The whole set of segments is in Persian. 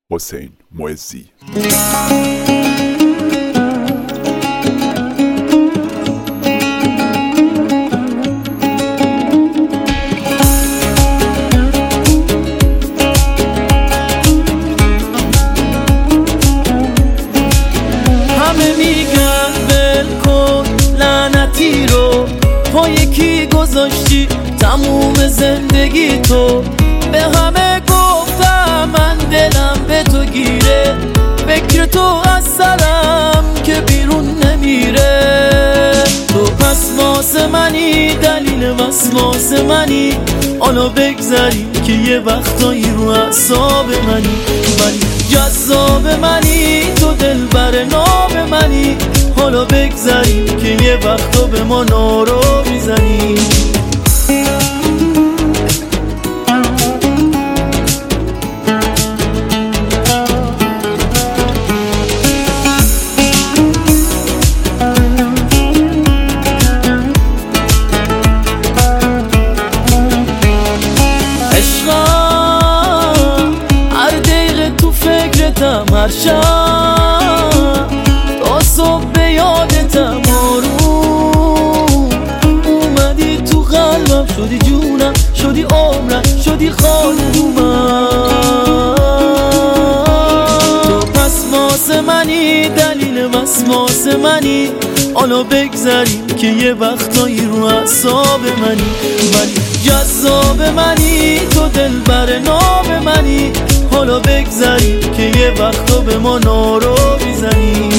حسین معزی. همه میگن بلکن لعنتی رو پای کی گذاشتی تموم زندگی تو. به همه گفتم من دلم به تو گیره، فکر تو از سرم که بیرون نمیره. تو پس واسه منی، دلیل وسواس منی، حالا بگذریم که یه وقتایی رو اعصاب منی. ولی جذاب منی، تو دلبر ناب منی، حالا بگذریم که یه وقتا به ما نارو میزنی. هر شب تا صبح به یادتم آروم اومدی تو قلبم، شدی جونم، شدی عمرم، شدی خانومم. تو پس واسه منی، دلیل وسواس منی، حالا بگذریم که یه وقتایی رو اعصاب منی. ولی جذاب منی، تو دلبر ناب منی، حالا بگذریم که یه وقتا به ما نارو میزنی.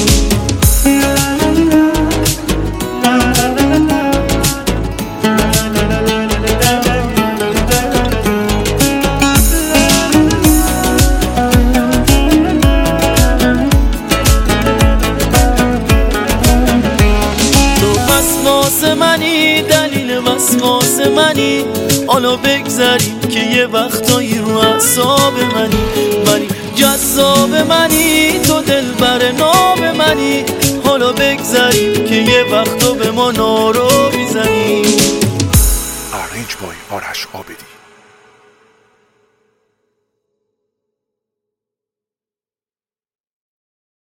منی، دلیل وسواس منی، حالا بگذریم که یه وقتایی رو اعصاب منی. ولی جذاب منی، تو دلبر ناب منی، حالا بگذریم که یه وقتا به ما نارو میزنی. Arranged by آرش عابدی.